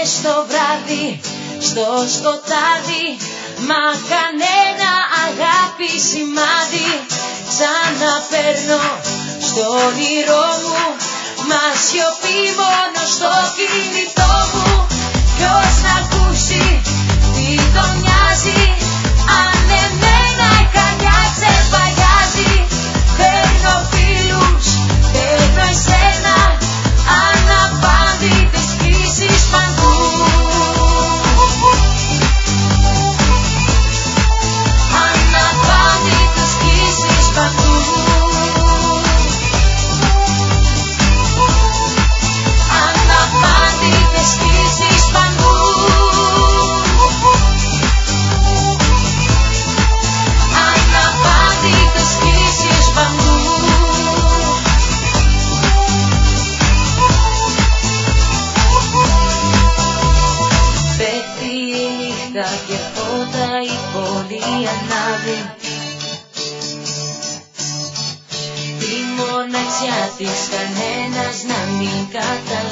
στο βράδυ, στο σκοτάδι, μα κανένα αγάπη σημάδι. Ξαναπέρνω στο όνειρό μου, μα σιωπή μόνο στο κινητό μου. Ποιος να ακούσει τι τον νοιάζει, αν εμένα η καρδιά ξεπαγιάζει. Παίρνω φίλους, παίρνω εσένα, αναπάντητες κλήσεις παντού. Αναπάντητες κλήσεις παντού. Αναπάντητες κλήσεις παντού. Αναπάντητες κλήσεις παντού. Πέφτει η νύχτα και φώτα η πόλη ανάβει. Τη μοναξιά της κανένας να μην καταλάβει.